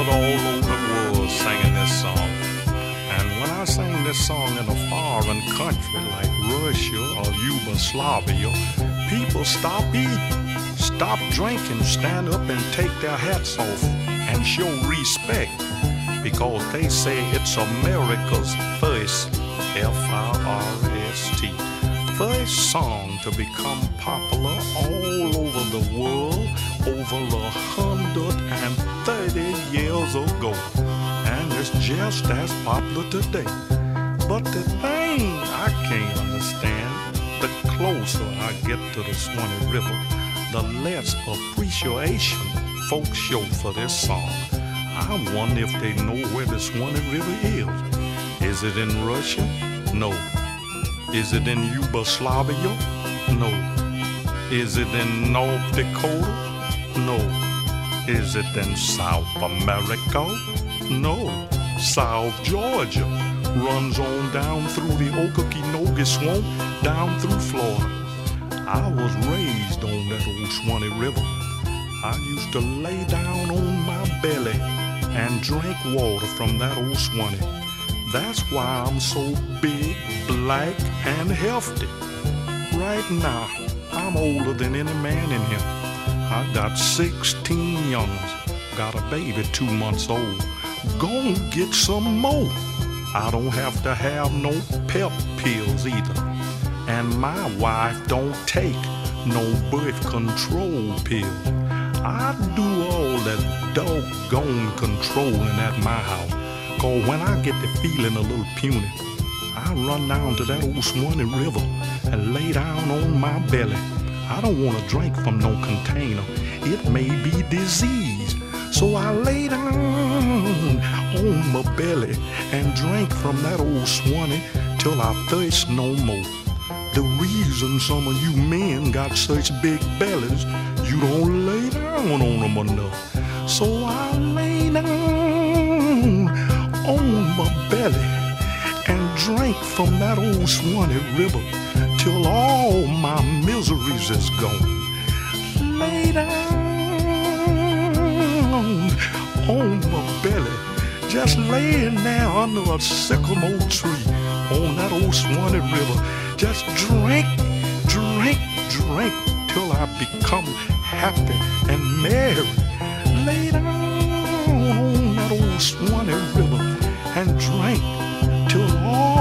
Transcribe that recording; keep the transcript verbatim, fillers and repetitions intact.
heard all over the world singing this song. And when I sang this song in a foreign country like Russia or Yugoslavia, people stop eating, stop drinking, stand up and take their hats off and show respect because they say it's America's first, F I R S T, first song to become popular all over the world over a hundred and thirty years ago. And it's just as popular today. But the thing I can't understand, the closer I get to the Swanee River, the less appreciation folks show for this song. I wonder if they know where the Swanee River is. Is it in Russia? No. Is it in Yugoslavia? No. Is it in North Dakota? No. Is it in South America? No. South Georgia runs on down through the Okefenokee Swamp, down through Florida. I was raised on that old Swanee River. I used to lay down on my belly and drink water from that old Swanee. That's why I'm so big, black, and healthy. Right now, I'm older than any man in here. I got sixteen young'uns, got a baby two months old. Go get some more. I don't have to have no pep pills either. And my wife don't take no birth control pills. I do all that doggone controlling at my house. Cause when I get the feeling a little puny, I run down to that old Swanee River and lay down on my belly. I don't want to drink from no container. It may be disease. So I lay down on my belly and drink from that old Swanee till I thirst no more. The reason some of you men got such big bellies, you don't lay down on them enough. So I lay down on my belly and drink from that old Swanee River till all my miseries is gone. Lay down on my belly, just laying there under a sycamore tree on that old Swanee River. Just drink, drink, drink till I become happy and merry. Lay down on that old Swanee River and drink till all